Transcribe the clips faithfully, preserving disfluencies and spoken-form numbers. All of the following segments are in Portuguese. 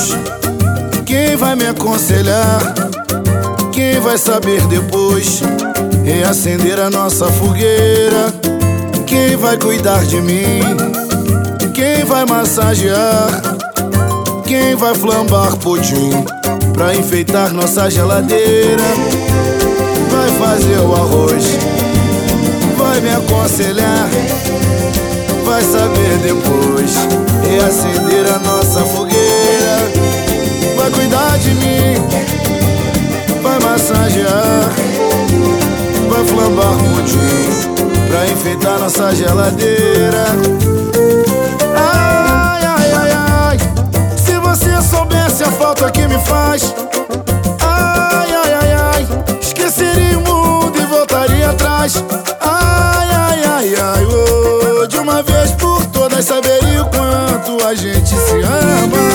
faz? Quem vai me aconselhar? Quem vai saber depois reacender a nossa fogueira? Quem vai cuidar de mim? Quem vai massagear? Quem vai flambar pudim pra enfeitar nossa geladeira? Vai fazer o arroz, vai me aconselhar, vai saber depois reacender a nossa fogueira. Vai cuidar de mim, vai massagear, vai flambar pudim pra enfeitar nossa geladeira. Ai, ai, ai, ai, se você soubesse a falta que me faz. Ai, ai, ai, ai, esqueceria o mundo e voltaria atrás. Ai, ai, ai, ai, oh, de uma vez por todas saberia o quanto a gente se ama.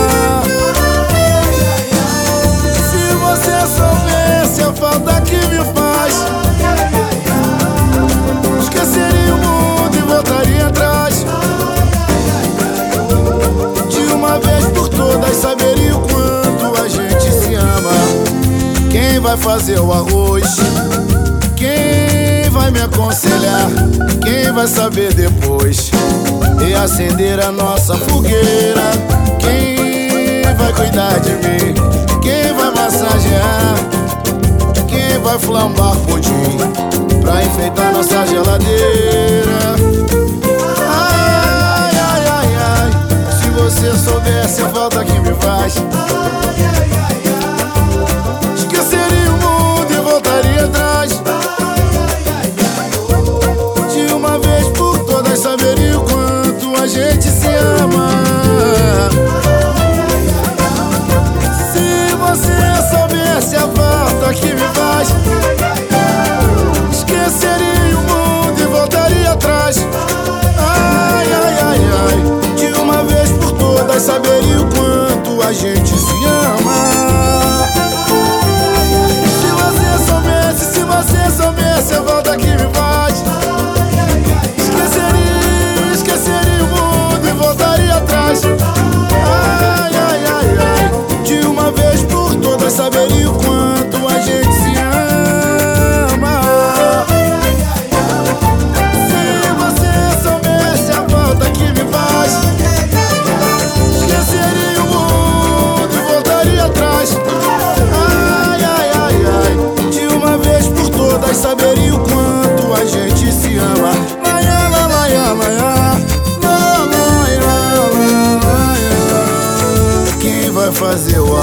Se você soubesse a falta que me faz, esqueceria o mundo e voltaria atrás. De uma vez por todas saberia o quanto a gente se ama. Quem vai fazer o arroz? Quem vai me aconselhar? Quem vai saber depois reacender a nossa fogueira? Quem vai cuidar de mim? Quem vai massagear? Quem vai flambar pudim pra enfeitar nossa geladeira? Ai, ai, ai, ai, se você soubesse a falta que me faz, esqueceria o mundo e voltaria atrás. De uma vez por todas saberia o quanto a gente se ama. Se você soubesse a falta que me faz, esqueceria o mundo e voltaria atrás. Ai, ai, ai, ai, de uma vez por todas saberia o quanto a gente se ama. Se você soubesse, se você soubesse a falta que me faz, esqueceria, esqueceria o mundo e voltaria atrás. Ai, ai, ai, ai, de uma vez por todas saberia o quanto a gente se ama. Se você soubesse a falta que me faz, esqueceria o mundo e voltaria atrás. Ai, ai, ai, ai, de uma vez por todas saberia o quanto a gente se ama. Laia, la, laia, laia, la, laia, la, laia. Quem vai fazer o